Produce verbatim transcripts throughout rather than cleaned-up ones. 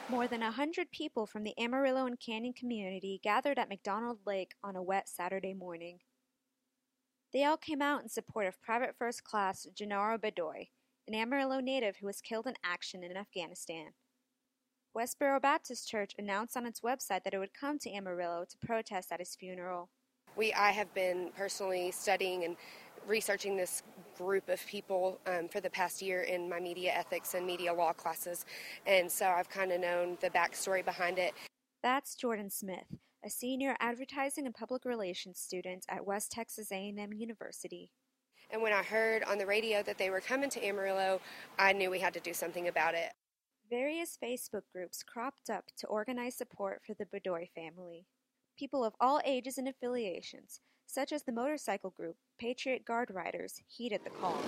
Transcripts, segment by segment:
More than a hundred people from the Amarillo and Canyon community gathered at McDonald Lake on a wet Saturday morning. They all came out in support of Private First Class Gennaro Bedoy, an Amarillo native who was killed in action in Afghanistan. Westboro Baptist Church announced on its website that it would come to Amarillo to protest at his funeral. We, I have been personally studying and researching this group of people um, for the past year in my media ethics and media law classes, and so I've kind of known the backstory behind it. That's Jordan Smith, a senior advertising and public relations student at West Texas A and M University. And when I heard on the radio that they were coming to Amarillo, I knew we had to do something about it. Various Facebook groups cropped up to organize support for the Bedoy family. People of all ages and affiliations, such as the motorcycle group Patriot Guard Riders, heeded the call.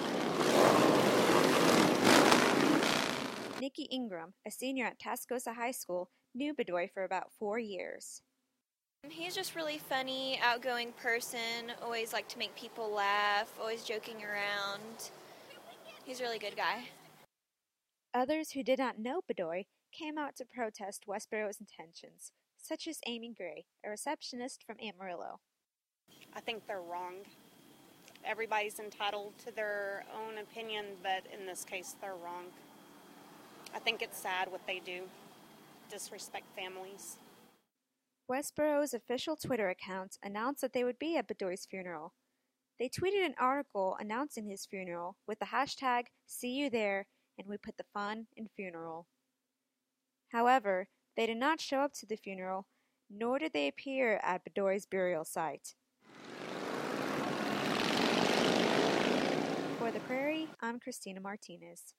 Nikki Ingram, a senior at Tascosa High School, knew Bedoy for about four years. He's just really funny, outgoing person, always liked to make people laugh, always joking around. He's a really good guy. Others who did not know Bedoy came out to protest Westboro's intentions, such as Amy Gray, a receptionist from Amarillo. I think they're wrong. Everybody's entitled to their own opinion, but in this case, they're wrong. I think it's sad what they do, disrespect families. Westboro's official Twitter account announced that they would be at Bedoy's funeral. They tweeted an article announcing his funeral with the hashtag See You There, and we put the fun in funeral. However, they did not show up to the funeral, nor did they appear at Bedoy's burial site. For The Prairie, I'm Christina Martinez.